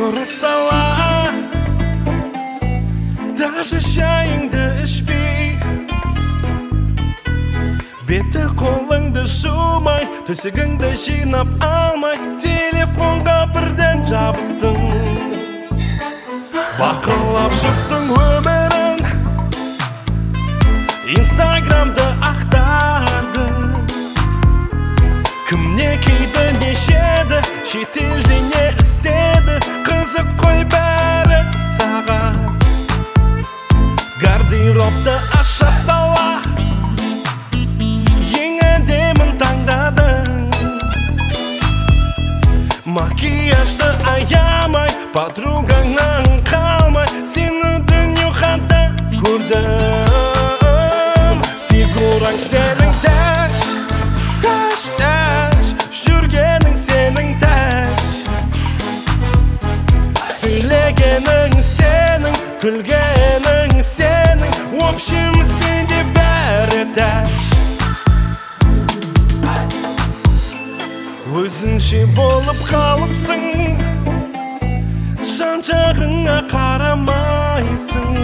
Figura sala, даже шайыңды ішпей, беті қолыңды жумай, төсегіңді жинап алмай, телефонға бірден жабыстың. Бақылап жүрдің өмірін, Инстаграмды ақтарды. Кім не кейді, не жеді, шетелде не істеді, қызық қой бәрі саған. Гардеробты аша сала, ең әдемін таңдадың. Макияжды аямай, подругаңнан қалмай, сені дүниеғада көрдім. Фигураң сенің тәж, тәж, тәж, жүргенің сенің тәж. Сөйлегенің сенің, күлгенің сенің, в общем сенде бәрі тәж. Өзінше болып қалыпсың, жан-жағыңа қарамайсың.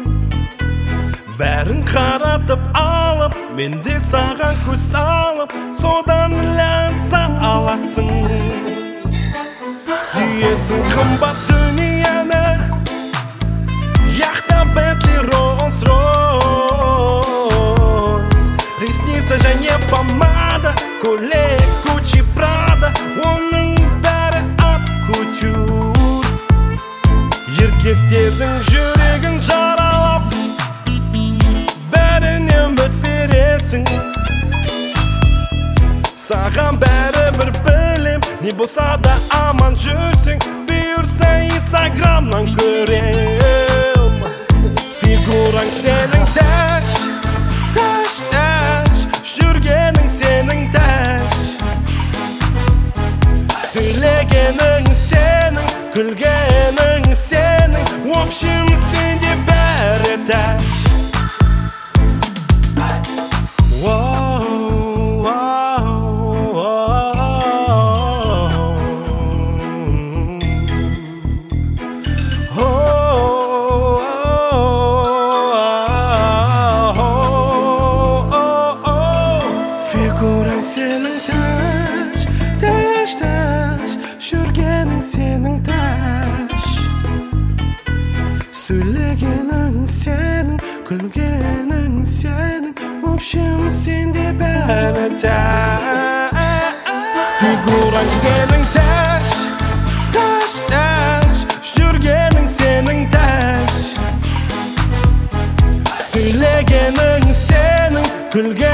Бәрін қаратып алып, мен де саған көз салып, содан ләззат аласың. Сүйесің қымбат дүнияны, яхта, Бентли, Rolls Royce, ресница және помада, көйлек, Gucci, Prada, оның бәрі ап кутюр. Еркектердің жүрегін жаралап, бәріне үміт бересің. Саған бәрі бір білем, не болса да аман жүрсің. Бұйырса Инстаграмнан көрем. Фигураң сенің тәж, тәж, тәж, жүргенің сенің тәж. Сөйлегенің сенің, күлгенің сенің, в общем сенде бәрі тәж. Фигураң сенің тәж, тәж, тәж, жүргенің сенің тәж. Сөйлегенің сенің, күлгенің сенің, в общем сенде бәрі тәж. Фигураң сенің тәж, тәж, тәж, жүргенің сенің тәж. Сөйлегенің сенің, күлгенің